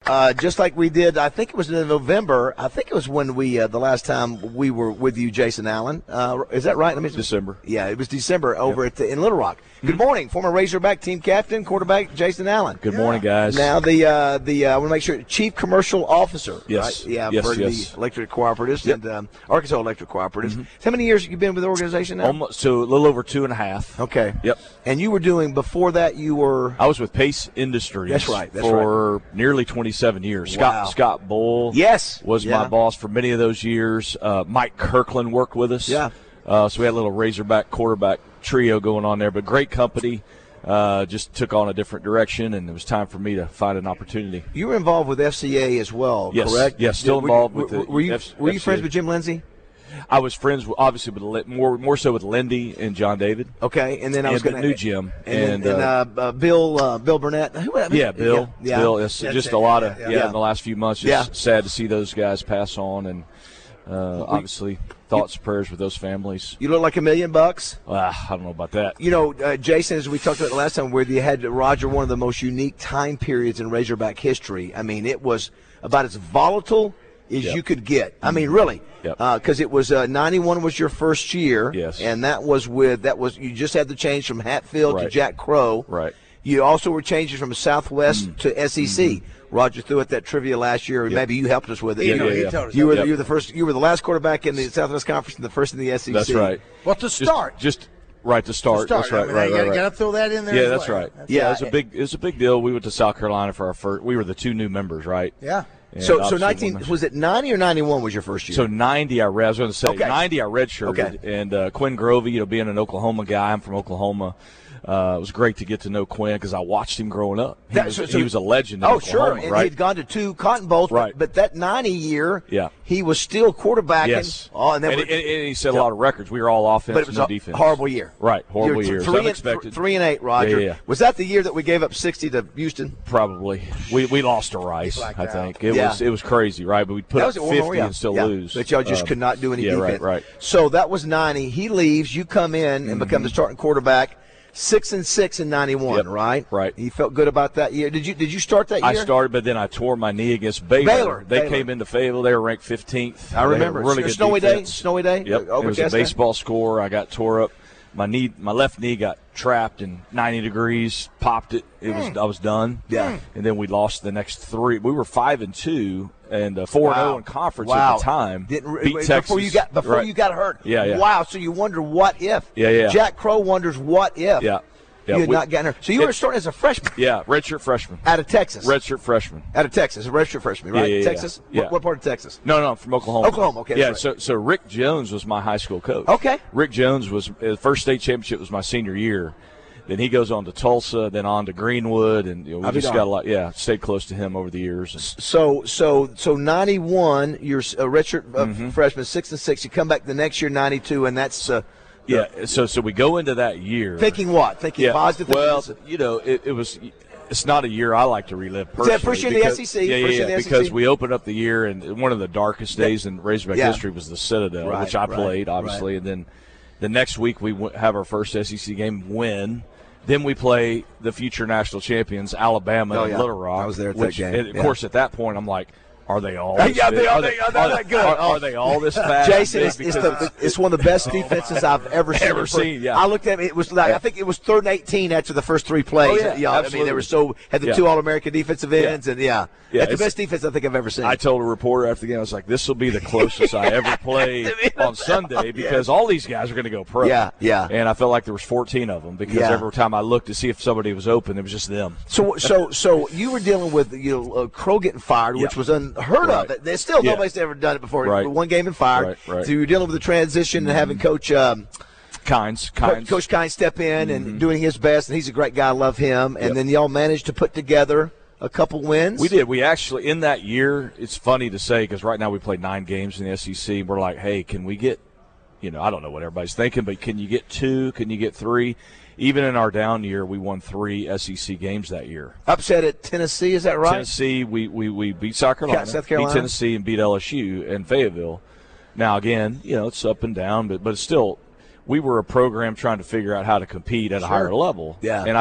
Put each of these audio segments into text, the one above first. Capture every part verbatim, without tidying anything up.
uh, just like we did, I think it was in November. I think it was when we uh, the last time we were with you, Jason Allen. Uh, is that right? Let me December. Yeah, it was December over yep. at the, in Little Rock. Good morning, former Razorback team captain, quarterback Jason Allen. Good yeah. morning, guys. Now the uh, the uh, I want to make sure Chief Commercial Officer. Yes. Right? Yeah, yes, for yes. the Electric Cooperatives yep. and um, Arkansas Electric Cooperatives. Mm-hmm. How many years have you been with the organization now? Almost, so a little over two and a half. Okay. Yep. And you were doing before that. You were. I was with Pace Industries. That's right. That's for right. nearly twenty-seven years. Wow. Scott Scott Bull. Yes. Was yeah. my boss for many of those years. Uh, Mike Kirkland worked with us. Yeah. Uh, so we had a little Razorback quarterback trio going on there, but great company. Uh, just took on a different direction, and it was time for me to find an opportunity. You were involved with F C A as well, yes. correct? Yes, still were, involved were, with the Were you, F- were you F C A. friends with Jim Lindsay? I was friends, with, obviously, with more more so with Lindy and John David. Okay, and then I was going to new Jim and, and, and uh, uh, uh, Bill uh, Bill Burnett. Who, yeah, Bill. Yeah, Bill. It's yeah. just yeah, a lot of yeah, yeah, yeah. in the last few months. Just yeah. sad to see those guys pass on, and uh, obviously thoughts and prayers with those families. You look like a million bucks. Uh, I don't know about that. You know, uh, Jason, as we talked about the last time, where you had Roger, one of the most unique time periods in Razorback history. I mean, it was about as volatile as yep. you could get. I mean, really, because yep. uh, it was uh, ninety-one was your first year, yes, and that was with that was you just had the change from Hatfield right. to Jack Crow, right. You also were changing from Southwest mm. to S E C. Mm-hmm. Roger threw at that trivia last year, and yep. maybe you helped us with it. Yeah, you know, yeah, he yeah. told us you were yep. you were the first, you were the last quarterback in the Southwest Conference and the first in the S E C. That's right. Well, to start, just, just right to start. To start. That's right. I mean, right, you right, right. got to throw that in there. Yeah, as that's well. right. That's yeah, right. it's a big, it's a big deal. We went to South Carolina for our first. We were the two new members, right? Yeah. And so, so nineteen was it ninety or ninety-one was your first year? So ninety, I read. I was going to say okay. ninety. I redshirted, okay. and uh, Quinn Grovey, you know, being an Oklahoma guy, I'm from Oklahoma. Uh, it was great to get to know Quinn because I watched him growing up. He, that, was, so, so, he was a legend. In oh, Oklahoma, sure, and right? he'd gone to two Cotton Bowls, right? But, but that ninety year, yeah. he was still quarterbacking. Yes. Oh, and, and, were, and, and he set yeah. a lot of records. We were all offense, but it was no a defense. horrible year. Right, horrible year. Three, Unexpected. and, three and eight, Roger. Yeah, yeah, yeah. Was that the year that we gave up sixty to Houston? Probably. We we lost to Rice. I think it yeah. was it was crazy, right? But we put up fifty yeah. and still yeah. lose. But y'all just um, could not do any yeah, defense. right, right. So that was ninety. He leaves. You come in and mm-hmm. become the starting quarterback. Six and six in ninety-one, yep. right? Right. You felt good about that year. Did you Did you start that year? I started, but then I tore my knee against Baylor. Baylor. They Baylor. came into Fayetteville. They were ranked fifteenth. I remember. Really good snowy defense. day. Snowy day. Yep. It was a baseball score. I got tore up. My knee, my left knee got trapped in ninety degrees. Popped it. It was. I was done. Yeah. And then we lost the next three. We were five and two and uh, four and zero in conference wow. at the time. Didn't, beat before Texas you got before right. you got hurt. Yeah, yeah. Wow. So you wonder what if? Yeah, yeah. Jack Crow wonders what if. Yeah. Yeah, you had we, not gotten hurt. So you it, were starting as a freshman. Yeah, redshirt freshman. Out of Texas. Redshirt freshman. Out of Texas, a redshirt freshman, right? Yeah, yeah, Texas. Yeah. What, what part of Texas? No, no, from Oklahoma. Oklahoma. Okay. Yeah. Right. So, so Rick Jones was my high school coach. Okay. Rick Jones was the first state championship was my senior year. Then he goes on to Tulsa, then on to Greenwood, and you know, we I'll just got a lot. Yeah, stayed close to him over the years. And, so, so, so ninety-one, you're a redshirt uh, mm-hmm. freshman, six and six. You come back the next year, ninety-two, and that's. Uh, yeah. So, so we go into that year thinking what? Thinking yeah, positive. Well, thinking you know, it, it was. It's not a year I like to relive personally. Is that first year in the S E C? Yeah, yeah, first yeah year in the S E C? because we opened up the year, and one of the darkest days in Razorback yeah. history was the Citadel, right, which I right, played, obviously. Right. And then the next week we w- have our first S E C game, win. Then we play the future national champions, Alabama oh, and yeah. Little Rock. I was there at which, that game. And of yeah. course, at that point, I'm like, are they all this yeah, they are, are they, are, they, are, they good? Are, are they all this fast? Jason, it's, it's, the, it's one of the best defenses I've ever seen. Ever seen, yeah. I looked at it, it was like, I think it was third and eighteen after the first three plays. Oh, yeah, yeah, I mean, they were so, had the yeah. two All-American defensive ends, yeah. and yeah. Yeah, That's the best defense I think I've ever seen. I told a reporter after the game, I was like, this will be the closest I ever played on Sunday because all these guys are going to go pro. Yeah, yeah. And I felt like there was fourteen of them because yeah. every time I looked to see if somebody was open, it was just them. So, so, so you were dealing with you know uh, Crow getting fired, which yeah. was unheard right. of. There's still yeah. nobody's ever done it before. Right. One game and fired. Right, right. So you were dealing with the transition mm-hmm. and having Coach um, Kynes, Co- Kynes. Coach Kynes step in mm-hmm. and doing his best, and he's a great guy. I love him. And yep. then y'all managed to put together a couple wins. We did. We actually, in that year, it's funny to say because right now we played nine games in the S E C. We're like, hey, can we get, you know, I don't know what everybody's thinking, but can you get two? Can you get three? Even in our down year, we won three S E C games that year. Upset at Tennessee, is that right? Tennessee, we, we, we beat South Carolina, South Carolina, beat Tennessee, and beat L S U and Fayetteville. Now, again, you know, it's up and down, but but it's still, we were a program trying to figure out how to compete at sure. a higher level. Yeah. And I think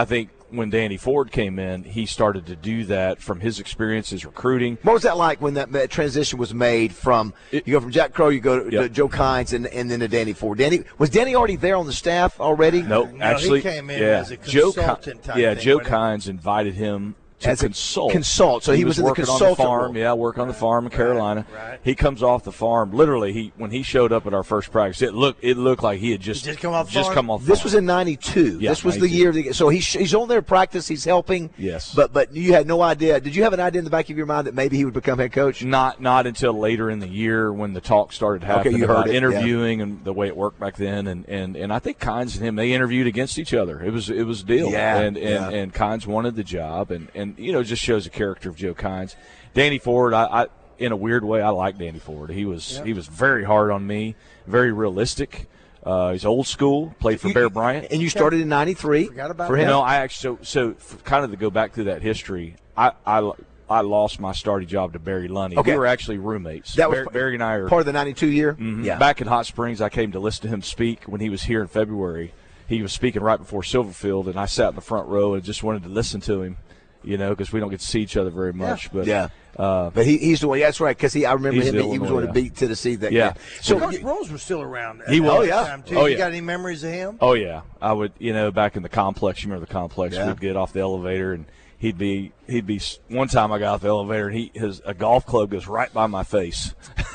when Danny Ford came in, he started to do that from his experiences recruiting. What was that like when that, that transition was made from It, you go from Jack Crow, you go to, yep. to Joe Kynes, and, and then to Danny Ford? Danny was Danny already there on the staff already? Nope, No, actually, he came in yeah, as a Joe, consultant type yeah, thing, Joe wasn't he? Kynes invited him to As a consult. consult, so he was in the working consultant on the farm. role. Yeah, work on the farm in Carolina. right. He comes off the farm. Literally, he when he showed up at our first practice, it looked it looked like he had just Just come off the just farm? come off. This farm. was in ninety-two. Yeah, this was the ninety-two. year. To get, so he's he's on there practice. He's helping. Yes. But but you had no idea. Did you have an idea in the back of your mind that maybe he would become head coach? Not not until later in the year when the talk started happening you heard about it, yeah. interviewing and the way it worked back then, and, and, and I think Kynes and him, they interviewed against each other. It was it was a deal, Yeah, and and, yeah. and Kynes wanted the job, and, and you know just shows the character of Joe Kynes. Danny Ford, I, I in a weird way, I like Danny Ford. He was Yep. he was very hard on me, very realistic. Uh, he's old school. Played for You- Bear Bryant. And you started in ninety-three. Forgot about for that. him. No, I actually so so for kind of to go back through that history. I I, I lost my starting job to Barry Lunny. Okay. We were actually roommates. That was Barry, Barry and I are part of the ninety-two year. Mhm. Yeah. Back in Hot Springs, I came to listen to him speak when he was here in February. He was speaking right before Silverfield, and I sat in the front row and just wanted to listen to him, you know, because we don't get to see each other very much. But Yeah. uh, But he, he's the one. Yeah, that's right. Because he, I remember He's him. the He was Illinois, the one yeah. to beat Tennessee that Yeah. game. So Coach you- Rose was still around. He at was. that Oh, yeah. time, too. Oh, You yeah. got any memories of him? oh yeah, I would, you know, back in the complex. You remember the complex? Yeah. We'd get off the elevator and. He'd be, he'd be. One time I got off the elevator and he, his a golf club goes right by my face.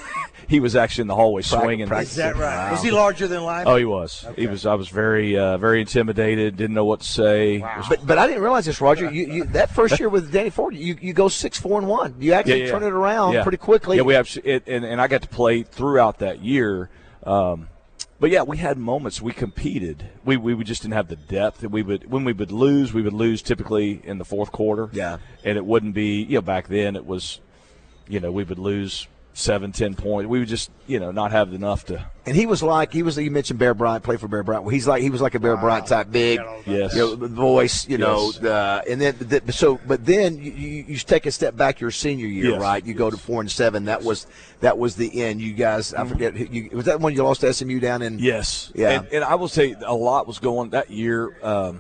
He was actually in the hallway swinging. Is that right? Wow. Was he larger than life? Oh, he was. Okay. He was. I was very, uh, very intimidated. Didn't know what to say. Was- But but I didn't realize this, Roger. You, you that first year with Danny Ford, you, you go six four and one. You actually Yeah, yeah, turn yeah. it around Yeah. pretty quickly. Yeah, we have, it, and and I got to play throughout that year. Um, but yeah, we had moments. We competed. We we would just didn't have the depth. And we would when we would lose, we would lose typically in the fourth quarter. Yeah. and it wouldn't be, you know, back then it was, you know, we would lose seven, ten points. We would just, you know, not have enough to. And he was like he was. You mentioned Bear Bryant, played for Bear Bryant. Well, he's like he was like a Bear Bryant type, big, Forgot all about Yes. that. you know, the voice, you know, Yes. the, and then the, so. But then you, you, you take a step back your senior year, Yes. right? You go to four and seven. That was that was the end. You guys, I forget. You, was that when you lost to S M U down in? Yes. Yeah. And, and I will say a lot was going that year. Um,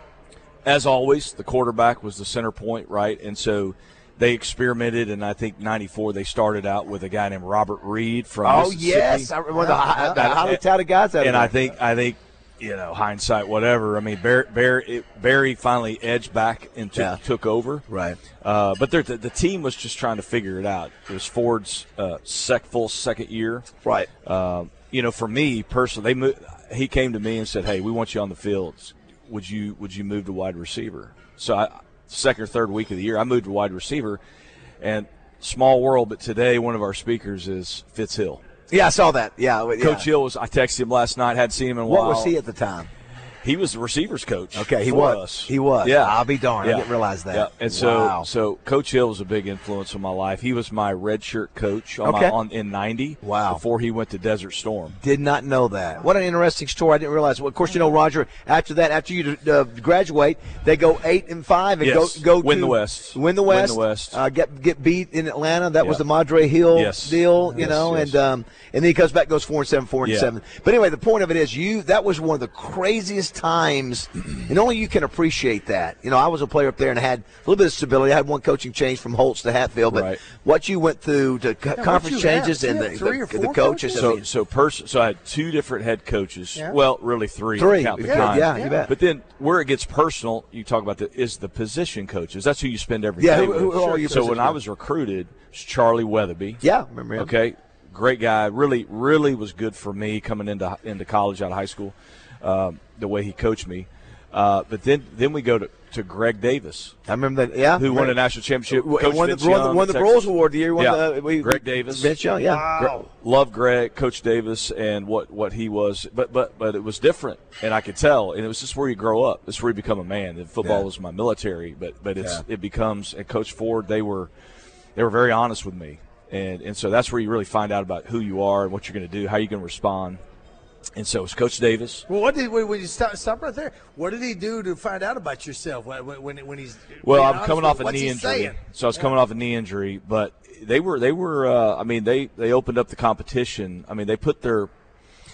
as always, the quarterback was the center point, right? And so they experimented, and I think ninety-four they started out with a guy named Robert Reed from Oh Mississippi. yes, I, one of the, high, the highly touted guys out And of I there. think I think you know hindsight, whatever. I mean, Barry, Barry, it, Barry finally edged back and took, Yeah. took over. Right. Uh, but the, the team was just trying to figure it out. It was Ford's uh, sec, full second year. Right. Um, you know, for me personally, they mo- he came to me and said, "Hey, we want you on the fields. Would you would you move to wide receiver?" So, I, second or third week of the year, I moved to wide receiver, and small world. But today, one of our speakers is Fitz Hill. Yeah, I saw that. Yeah, yeah. Coach Hill was. I texted him last night. Hadn't seen him in a What while. was he at the time? He was the receivers coach. Okay, he for was. us. He was. Yeah, I'll be darned. I didn't realize that. Yeah, and so Wow. so Coach Hill was a big influence on my life. He was my redshirt coach on, Okay. my, on in ninety. Wow. Before he went to Desert Storm. Did not know that. What an interesting story. I didn't realize. Well, of course, you know, Roger, after that, after you uh, graduate, they go eight and five and Yes. go go Win to the West. Win the Win West. the West. Uh, get get beat in Atlanta. That was Yeah. the Madre Hill Yes. deal, you Yes, know, yes. and um, and then he comes back, goes four and seven, four and Yeah. seven. But anyway, the point of it is, you that was one of the craziest times, and only you can appreciate that. You know, I was a player up there and had a little bit of stability. I had one coaching change from Holtz to Hatfield, but Right. what you went through to co- what conference you have, changes and you the, have three or the, four the coaches. coaches? I So mean, so person so I had two different head coaches. Yeah. Well, really three. Three. Count the Yeah, time. yeah, you bet. But then where it gets personal, you talk about the is the position coaches. That's who you spend every day Yeah, who- with. who are your so when position I coaches? was recruited, it was Charlie Weatherby. yeah, remember him. Okay, great guy. Really, really was good for me coming into into college out of high school. Um, the way he coached me, uh, but then then we go to, to Greg Davis, I remember that. Yeah, who won Right. a national championship. And Coach won the, Vince won the, Young, won the Texas. Bros Award the year. Won Yeah. the, we, Greg Davis. Vince Young, yeah. Wow. Love Greg, Coach Davis, and what, what he was, but but but it was different, and I could tell, and it was just where you grow up. It's where you become a man. And football Yeah. was my military, but but it's Yeah. it becomes. And Coach Ford, they were they were very honest with me, and and so that's where you really find out about who you are and what you're going to do, how you're going to respond. And so it's Coach Davis. Well, what did when when you stop, stop right there? What did he do to find out about yourself when when, when he's Well, being I'm honest coming with off you? a What's knee he injury, saying? so I was Yeah. coming off a knee injury. But they were, they were. Uh, I mean, they they opened up the competition. I mean, they put their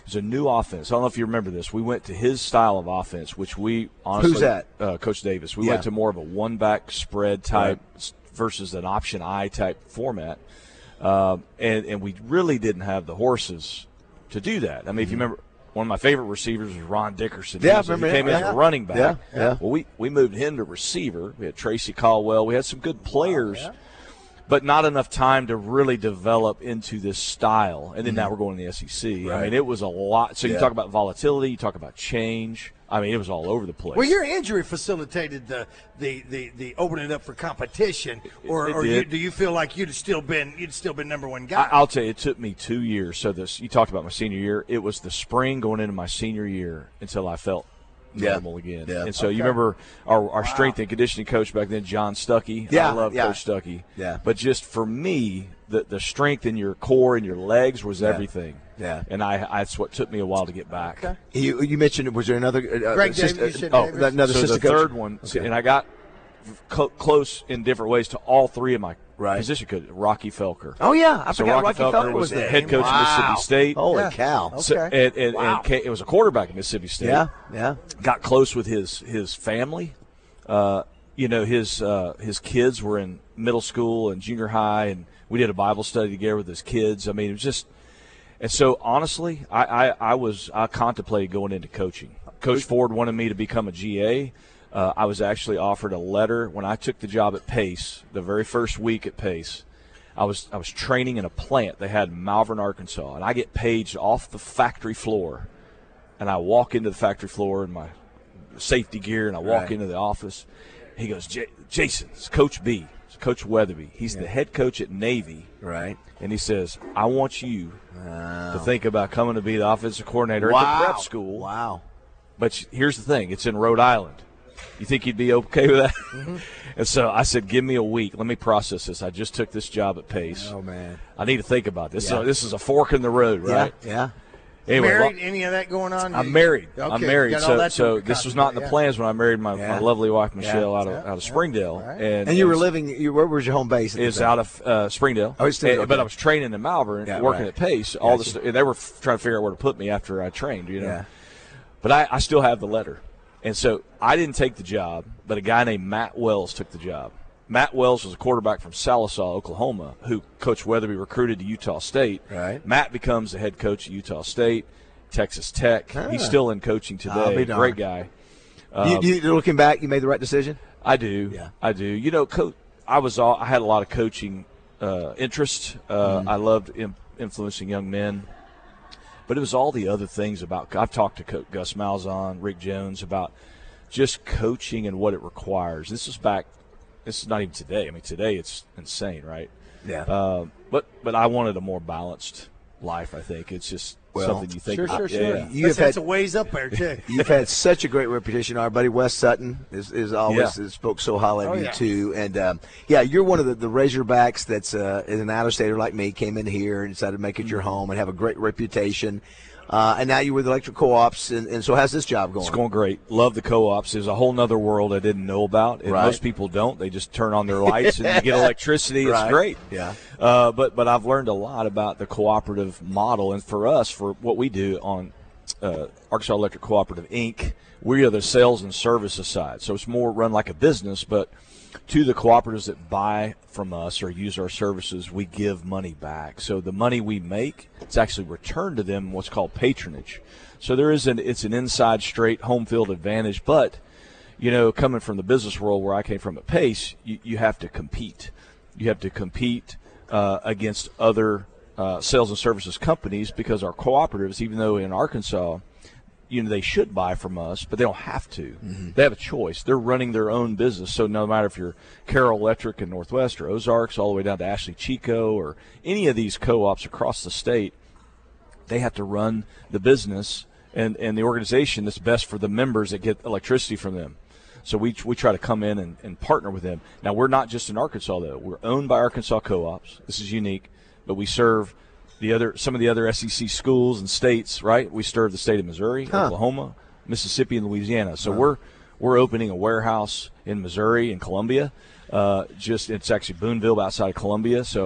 It was a new offense. I don't know if you remember this. We went to his style of offense, which we honestly – Who's that? Uh, Coach Davis. We Yeah. went to more of a one-back spread type right. versus an option I type format. Uh, and, and we really didn't have the horses to do that. I mean, mm-hmm. if you remember – one of my favorite receivers was Ron Dickerson. Yeah, he, I remember he came him. in Yeah. as a running back. Yeah, yeah. Well, we, we moved him to receiver. We had Tracy Caldwell. We had some good players, oh, yeah. but not enough time to really develop into this style. And then mm-hmm. now we're going to the S E C. Right. I mean, it was a lot. So yeah. you talk about volatility. You talk about change. I mean, it was all over the place. Well, your injury facilitated the the, the, the opening up for competition, or, It or did. you, do you feel like you'd still been you'd still been number one guy? I, I'll tell you, it took me two years. So this, you talked about my senior year. It was the spring going into my senior year until I felt Yeah. normal again. Yeah. And so Okay. you remember our, our Wow. strength and conditioning coach back then, John Stuckey. Yeah, I love yeah. Coach Stuckey. Yeah. But just for me, the the strength in your core and your legs was Yeah. everything. Yeah. And I, I that's what took me a while to get back. Okay. You, you mentioned, was there another uh, Greg assist- Davis, you said oh, Davis? another So the assistant coach? third one, Okay. and I got co- close in different ways to all three of my Right. position coaches. Rocky Felker. Oh, yeah. I So forgot Rocky, Rocky Felker Felker was the there. head coach wow. of Mississippi State. Holy Yeah. cow. Okay. So, and, and, Wow. and K- it was a quarterback at Mississippi State. Yeah, yeah. Got close with his his family. Uh, you know, his uh, his kids were in middle school and junior high, and we did a Bible study together with his kids. I mean, it was just – and so, honestly, I, I, I was – I contemplated going into coaching. Coach Ford wanted me to become a G A. Uh, I was actually offered a letter when I took the job at Pace, the very first week at Pace. I was I was training in a plant they had in Malvern, Arkansas, and I get paged off the factory floor, and I walk into the factory floor in my safety gear, and I walk Right. into the office. He goes, J- Jason, it's Coach B, it's Coach Weatherby. He's Yeah. the head coach at Navy, Right. and he says, I want you Wow. to think about coming to be the offensive coordinator wow. at the prep school. Wow. But here's the thing, it's in Rhode Island. You think you'd be okay with that? Mm-hmm. And so I said, give me a week. Let me process this. I just took this job at Pace. Oh, man. I need to think about this. Yeah. So this is a fork in the road, right? Yeah, yeah. Anyway, married? lo- Any of that going on? I'm married. Okay, I'm married. got all So, that to so this was not in the contemplate, plans when I married my, Yeah. my lovely wife Michelle Yeah. out of Yeah. out of Springdale, Right. and And you were it was- living, you, where was your home base? At the is time? out of uh, Springdale. Oh, it's still- And- okay. But I was training in Malvern, Yeah, working right. at Pace. All Gotcha. the st- and they were f- trying to figure out where to put me after I trained. You know, Yeah. but I, I still have the letter, and so I didn't take the job, but a guy named Matt Wells took the job. Matt Wells was a quarterback from Sallisaw, Oklahoma, who Coach Weatherby recruited to Utah State. Right. Matt becomes the head coach at Utah State, Texas Tech. Ah. He's still in coaching I'll today. be darned. Great guy. Um, you, you, looking back, you made the right decision? I do. Yeah. I do. You know, co- I was all, I had a lot of coaching uh, interest. Uh, Mm. I loved im- influencing young men, but it was all the other things about. I've talked to Co- Gus Malzahn, Rick Jones about just coaching and what it requires. This is back. This is not even today. I mean, today it's insane, right? Yeah. Uh, but but I wanted a more balanced life. I think it's just Well, something you think Sure, about. sure, Yeah, sure. yeah. You That's, have that's had- a ways up there too. You've had such a great reputation. Our buddy Wes Sutton is, is always Yeah. spoke so highly of Oh, you yeah. too. And um, yeah, you're one of the, the Razorbacks that's uh, is an out-of-stater like me. Came in here and decided to make it your Mm-hmm. home and have a great reputation. Uh, and now you're with Electric Co-ops. And, and so how's this job going? It's going great. Love the co-ops. There's a whole nother world I didn't know about. And Right. most people don't. They just turn on their lights and you get electricity. It's Right. great. Yeah. Uh, but but I've learned a lot about the cooperative model. And for us, for what we do on uh, Arkansas Electric Cooperative, Incorporated, we are the sales and services side. So it's more run like a business, but to the cooperatives that buy from us or use our services, we give money back. So the money we make, it's actually returned to them what's called patronage. So there is an it's an inside straight home field advantage, but you know, coming from the business world where I came from at Pace, you, you have to compete. You have to compete uh, against other uh, sales and services companies because our cooperatives, even though in Arkansas, you know, they should buy from us, but they don't have to. Mm-hmm. They have a choice. They're running their own business. So no matter if you're Carroll Electric in Northwest or Ozarks all the way down to Ashley Chico or any of these co-ops across the state, they have to run the business and, and the organization that's best for the members that get electricity from them. So we we try to come in and, and partner with them. Now, we're not just in Arkansas, though. We're owned by Arkansas co-ops. This is unique. But we serve the other some of the other S E C schools and states, right? We serve the state of Missouri, Huh. Oklahoma, Mississippi, and Louisiana. So we're we're opening a warehouse in Missouri and Columbia. Uh, just it's actually Boonville outside of Columbia. So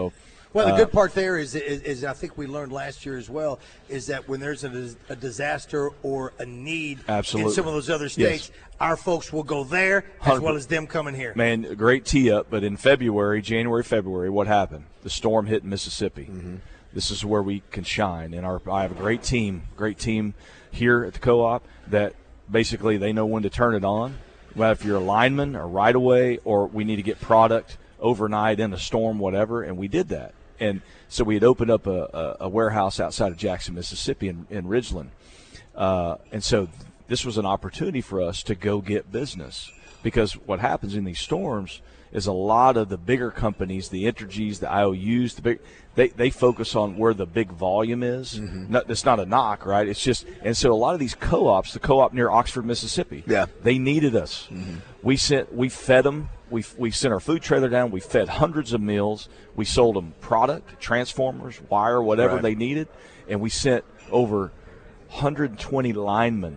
Well, the Uh, good part there is, is, is I think we learned last year as well, is that when there's a, a disaster or a need Absolutely. in some of those other states, Yes. our folks will go there as one hundred well as them coming here. Man, a great tee up. But in February, January, February, what happened? The storm hit Mississippi. Mm-hmm. This is where we can shine. And our I have a great team, great team here at the co-op that basically they know when to turn it on. Well, if you're a lineman or right away, or we need to get product overnight in a storm, whatever, and we did that. And so we had opened up a, a, a warehouse outside of Jackson, Mississippi, in, in Ridgeland. Uh, and so this was an opportunity for us to go get business, because what happens in these storms is a lot of the bigger companies, the Entergys, the I O Us, the big, they, they focus on where the big volume is. Mm-hmm. Not, it's not a knock, right? It's just, and so a lot of these co-ops, the co-op near Oxford, Mississippi, yeah, they needed us. Mm-hmm. We sent, we fed them. We we sent our food trailer down. We fed hundreds of meals. We sold them product, transformers, wire, whatever right. they needed, and we sent over one hundred twenty linemen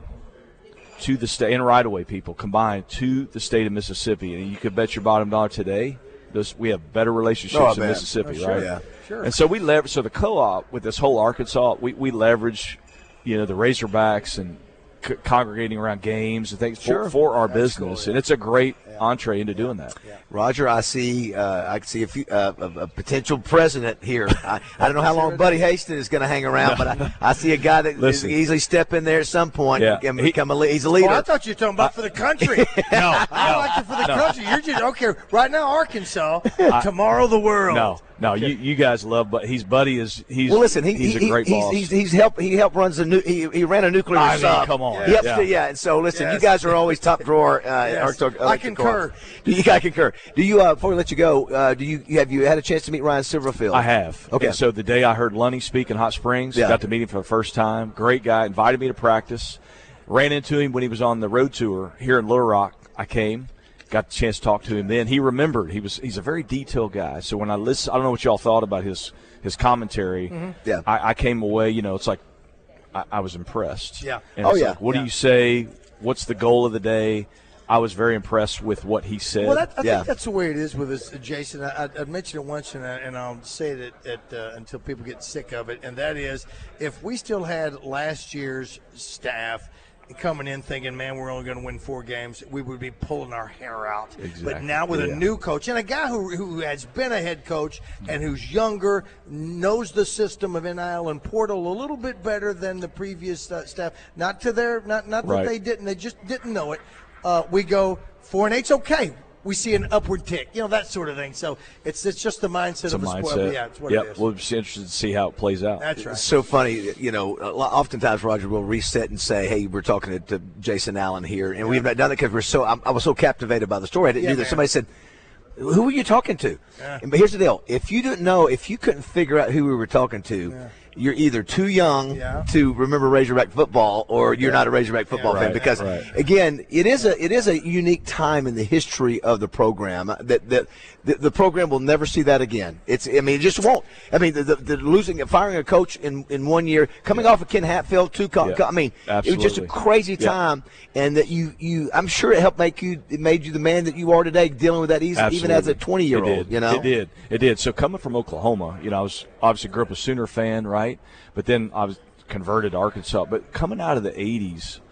to the state, and right-of-way people combined, to the state of Mississippi. And you could bet your bottom dollar today, those, we have better relationships oh, in man. Mississippi, oh, sure, right? Yeah. Sure. And so we leverage. So the co-op with this whole Arkansas, we we leverage, you know, the Razorbacks and c- congregating around games and things Sure. for, for our That's business, cool, yeah. and it's a great Yeah. entree into doing that. Yeah. Roger, I see. Uh, I can see a, few, uh, a, a potential president here. I, I don't know how long Buddy Hastings is going to hang around, but I, I see a guy that Listen. can easily step in there at some point Yeah. and become a. le- He's a leader. Oh, I thought you were talking about for the country. No, I no, like it for the no. country. You're just okay right now, Arkansas. tomorrow, the world. No, no, you, you guys love, but he's Buddy is he's Well, listen, he, he's he, a great he's, boss. he's, he's helped. He helped runs a new. He, he ran a nuclear I mean, sub. come on. He helps Yeah. to- yeah. And so, listen, Yes. you guys are always top drawer. Uh, Yes. Arkansas- I uh, concur. Do you? I concur. Do you? Uh, before we let you go, uh, do you have you had a chance to meet Ryan Silverfield? I have. Okay. And so the day I heard Lunny speak in Hot Springs, Yeah. got to meet him for the first time. Great guy. Invited me to practice. Ran into him when he was on the road tour here in Little Rock. I came. Got the chance to talk to him then. He remembered. He was he's a very detailed guy. So when I listen, I don't know what y'all thought about his his commentary. Mm-hmm. Yeah. I, I came away, you know, it's like I, I was impressed. Yeah. And Oh, it's yeah. like, what Yeah. do you say? What's the goal of the day? I was very impressed with what he said. Well, that, I Yeah. think that's the way it is with us, Jason. I, I mentioned it once, and, I, and I'll say it at, at, uh, until people get sick of it, and that is if we still had last year's staff coming in thinking, man, we're only going to win four games, we would be pulling our hair out. Exactly. But now with Yeah. a new coach and a guy who, who has been a head coach and who's younger, knows the system of N I L and portal a little bit better than the previous uh, staff. Not to their, not not that Right. they didn't, they just didn't know it. Uh, we go four and eight's okay. We see an upward tick, you know, that sort of thing. So it's it's just the mindset it's a of the mindset. sport. Yeah, it's what yep. it is. We'll be interested to see how it plays out. That's right. It's so funny, you know. a lot- Oftentimes, Roger will reset and say, "Hey, we're talking to, to Jason Allen here," and we've not done it because we're so. I'm, I was so captivated by the story. I didn't Yeah, do that. man. Somebody said, "Who were you talking to?" Yeah. And, but here's the deal: if you didn't know, if you couldn't figure out who we were talking to, Yeah. you're either too young Yeah. to remember Razorback football, or you're Yeah. not a Razorback football Yeah, fan. right, Because right. again, it is a it is a unique time in the history of the program that that the, the program will never see that again. It's I mean, it just won't. I mean, the, the, the losing firing a coach in, in one year, coming off of Ken Hatfield, two. Co- Yeah. co- I mean, it was just a Absolutely. crazy Yeah. time, and that you you I'm sure it helped make you it made you the man that you are today, dealing with that easy, even as a Absolutely. twenty year It old. did. You know, It did. It did. So coming from Oklahoma, you know, I was obviously grew up a Sooner fan, right? But then I was converted to Arkansas. But coming out of the eighties,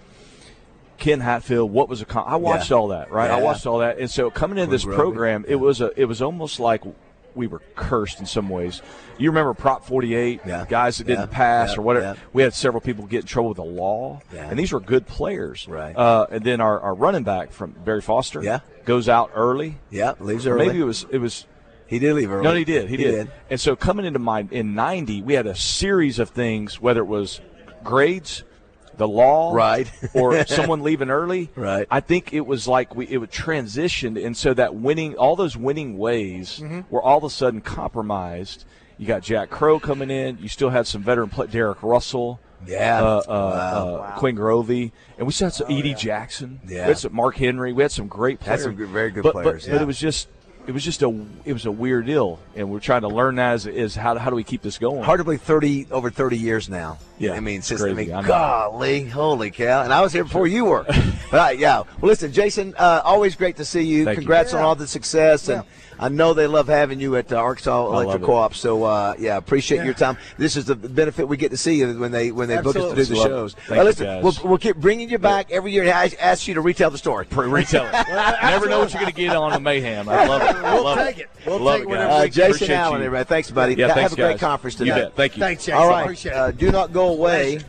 Ken Hatfield, what was a con- I watched Yeah. all that, right? I Yeah. watched all that, and so coming into this Grovey. program, it was a it was almost like we were cursed in some ways. You remember Prop forty-eight, Yeah. guys that didn't Yeah. pass Yeah. or whatever. Yeah. We had several people get in trouble with the law, Yeah. and these were good players. Right. Uh, and then our, our running back from Barry Foster Yeah. goes out early. yeah, leaves early. Maybe it was it was he did leave early. no, he did. He, did. And so coming into my in ninety, we had a series of things, whether it was grades, the law, Right. or someone leaving early. Right. I think it was like we it would transitioned, and so that winning, all those winning ways Mm-hmm. were all of a sudden compromised. You got Jack Crow coming in. You still had some veteran play, Derek Russell. Yeah. Uh, uh, Wow. uh, Quinn Grovey, and we still had some Edie Jackson. Yeah. We had some Mark Henry. We had some great Had players. some good- very good but, players, But, yeah. but it was just it was just a it was a weird deal, and we're trying to learn that as is how how do we keep this going? Hard to believe thirty over thirty years now. Yeah, I mean, since, crazy. I mean, I know. golly, holy cow. And I was here before you were. But, uh, yeah. Well, listen, Jason, uh, always great to see you. Thank you. Congrats on Yeah. all the success. And Yeah. I know they love having you at uh, Arkansas Electric it. Co-op. So, uh, yeah, appreciate Yeah. your time. This is the benefit we get to see you when they when they book us to do the Absolutely. shows. Thank Uh, you, listen, guys. we'll, we'll keep bringing you back every year and ask, ask you to retell the story. Retell it. Never know what you're going to get on the mayhem. I love it. I We'll love take it. We'll love take it, whatever guys. Uh, we Jason Appreciate Allen, you. everybody. Thanks, buddy. Yeah, Have thanks, a great guys. conference You tonight. bet. Thank you. Thanks, Jason. All right. Appreciate it. Uh, do not go away.